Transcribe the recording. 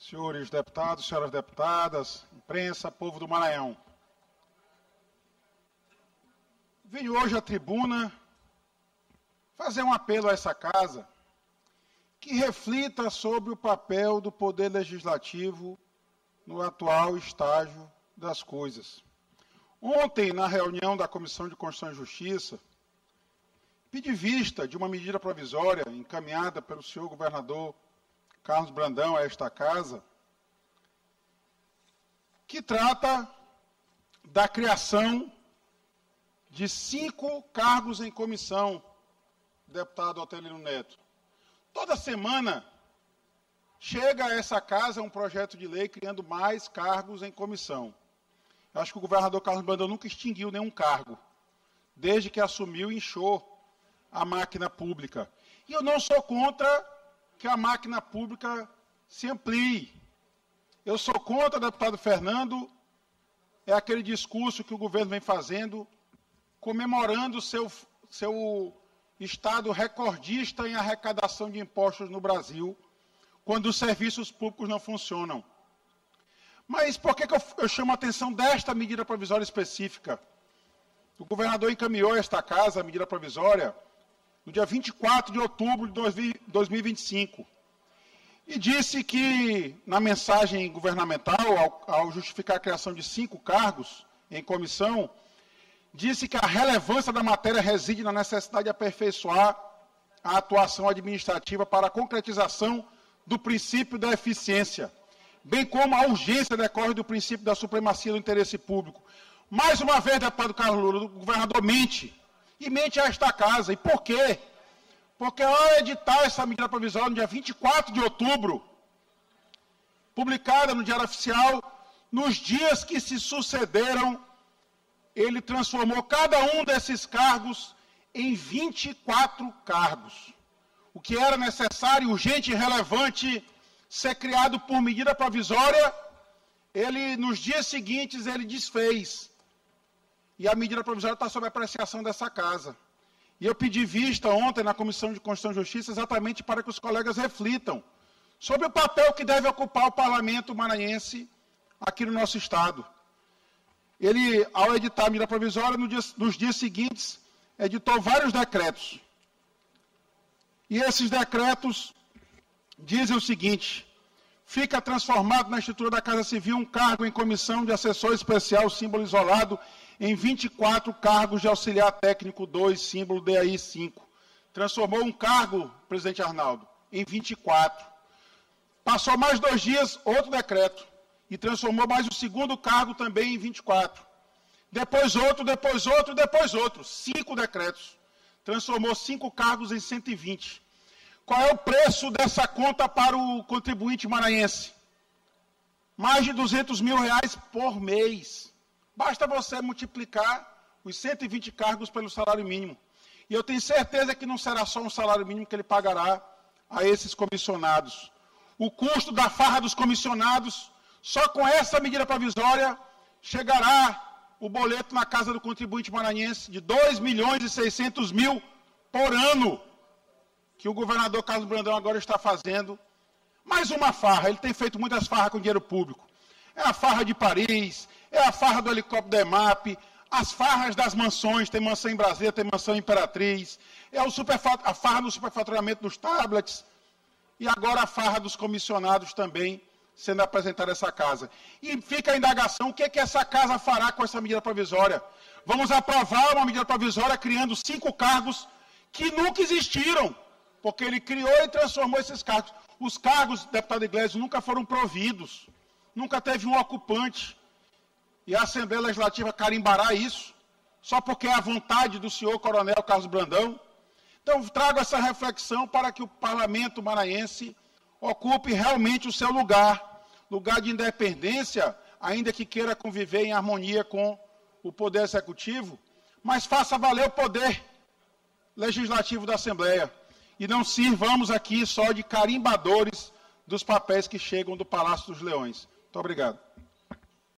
senhores deputados, senhoras deputadas, imprensa, povo do Maranhão. Venho hoje à tribuna fazer um apelo a essa casa que reflita sobre o papel do Poder Legislativo no atual estágio das coisas. Ontem, na reunião da Comissão de Constituição e Justiça, pedi vista de uma medida provisória encaminhada pelo senhor governador Carlos Brandão a esta casa, que trata da criação de 5 cargos em comissão, deputado Otelino Neto. Toda semana chega a essa casa um projeto de lei criando mais cargos em comissão. Eu acho que o governador Carlos Brandão nunca extinguiu nenhum cargo, desde que assumiu e inchou a máquina pública. E eu não sou contra que a máquina pública se amplie. Eu sou contra, deputado Fernando, é aquele discurso que o governo vem fazendo, comemorando seu estado recordista em arrecadação de impostos no Brasil, quando os serviços públicos não funcionam. Mas por que eu chamo a atenção desta medida provisória específica? O governador encaminhou a esta casa a medida provisória no dia 24 de outubro de 2025. E disse que, na mensagem governamental, ao justificar a criação de 5 cargos em comissão, disse que a relevância da matéria reside na necessidade de aperfeiçoar a atuação administrativa para a concretização do princípio da eficiência, bem como a urgência decorre do princípio da supremacia do interesse público. Mais uma vez, deputado Carlos Lula, o governador mente. E mente a esta casa. E por quê? Porque ao editar essa medida provisória no dia 24 de outubro, publicada no Diário Oficial, nos dias que se sucederam, ele transformou cada um desses cargos em 24 cargos. O que era necessário, urgente e relevante ser criado por medida provisória, ele, nos dias seguintes, ele desfez. E a medida provisória está sob apreciação dessa casa. E eu pedi vista ontem na Comissão de Constituição e Justiça exatamente para que os colegas reflitam sobre o papel que deve ocupar o parlamento maranhense aqui no nosso Estado. Ele, ao editar a medida provisória, nos dias seguintes, editou vários decretos. E esses decretos dizem o seguinte: fica transformado na estrutura da Casa Civil um cargo em comissão de assessor especial, símbolo isolado, em 24 cargos de auxiliar técnico 2, símbolo DAI 5. Transformou um cargo, presidente Arnaldo, em 24. Passou mais 2 dias, outro decreto, e transformou mais o segundo cargo também em 24. Depois outro, depois outro, depois outro. 5 decretos. Transformou 5 cargos em 120. Qual é o preço dessa conta para o contribuinte maranhense? Mais de R$200 mil por mês. Basta você multiplicar os 120 cargos pelo salário mínimo. E eu tenho certeza que não será só um salário mínimo que ele pagará a esses comissionados. O custo da farra dos comissionados, só com essa medida provisória, chegará o boleto na casa do contribuinte maranhense de R$2.600.000 por ano, que o governador Carlos Brandão agora está fazendo. Mais uma farra, ele tem feito muitas farras com dinheiro público. É a farra de Paris, é a farra do helicóptero da EMAP, as farras das mansões, tem mansão em Brasília, tem mansão em Imperatriz, é a farra do superfaturamento dos tablets, e agora a farra dos comissionados também sendo apresentada a essa casa. E fica a indagação, o que essa casa fará com essa medida provisória? Vamos aprovar uma medida provisória criando 5 cargos que nunca existiram, porque ele criou e transformou esses cargos. Os cargos, deputado Iglesias, nunca foram providos, nunca teve um ocupante. E a Assembleia Legislativa carimbará isso, só porque é a vontade do senhor Coronel Carlos Brandão. Então, trago essa reflexão para que o parlamento maranhense ocupe realmente o seu lugar de independência, ainda que queira conviver em harmonia com o Poder Executivo, mas faça valer o poder legislativo da Assembleia. E não sirvamos aqui só de carimbadores dos papéis que chegam do Palácio dos Leões. Muito obrigado.